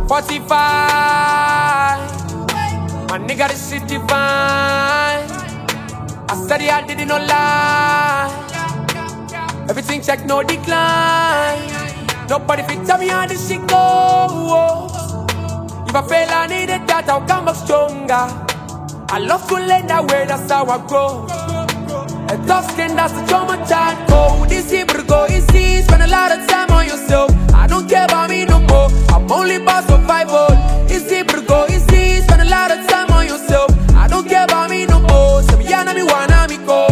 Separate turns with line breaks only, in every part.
45. My nigga, this shit divine. I study, I didn't no lie. Everything check, no decline. Nobody fit tell me how this shit goes. If I fail, I need it, that I'll come back stronger. I love to learn that way, that's how I grow. A tough skin, that's the trauma child code. Easy, but go easy. Spend a lot of time on yourself. I don't care about me no more. I'm only about survival. Easy, but go easy. Spend a lot of time on yourself. I don't care about me no more. Samiyana mi wana mi ko.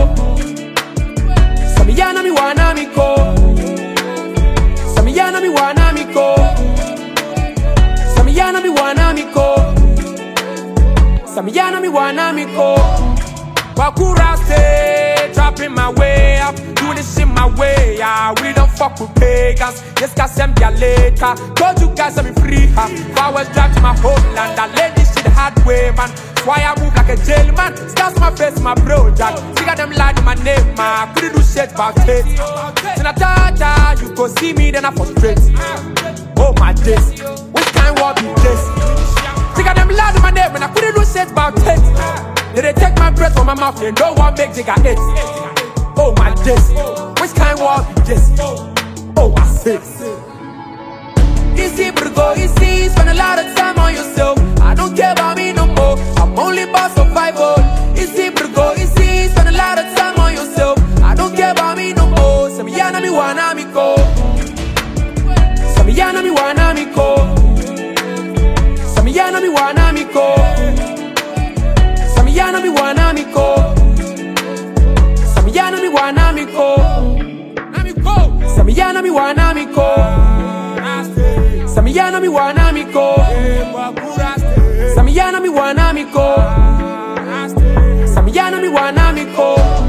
Samiyana mi wana mi ko. Samiyana mi wana mi ko. Samiyana mi wana mi ko. Samiyana mi wana mi ko. Wakura stay, trapping my way up, doing this shit my way. Yeah, we don't fuck with pagans. Yes, guys, send me later. Told you guys I'm free. If I was dragged to my homeland, I laid this shit the hard way, man. That's why I move like a jail man. Stars my face, my bro, Jack. Figure them lied in my name, man. Couldn't do shit about it. Then I thought, you go see me, then I frustrate. Oh my days, which kind war be this? Figure them lied in my name, and I couldn't do shit about it. They take my breath from my mouth, they don't want make Jigga it. Oh my days, which kind war be this? Oh my six. Easy, but go easy. Spend a lot of time on yourself. I don't care about me no more. I'm only about survival. Easy, but go easy. Spend a lot of time on yourself. I don't care about me no more. Samiyana mi wana mi ko. Samiyana mi wana mi ko. Samiyana mi wana mi ko. Samiyana mi wana mi ko. Samiyana mi wana mi ko. Samiyana mi wana mi ko. Samiyana mi wana mi ko. Samiyana mi wana mi ko. Samiyana mi wana mi ko.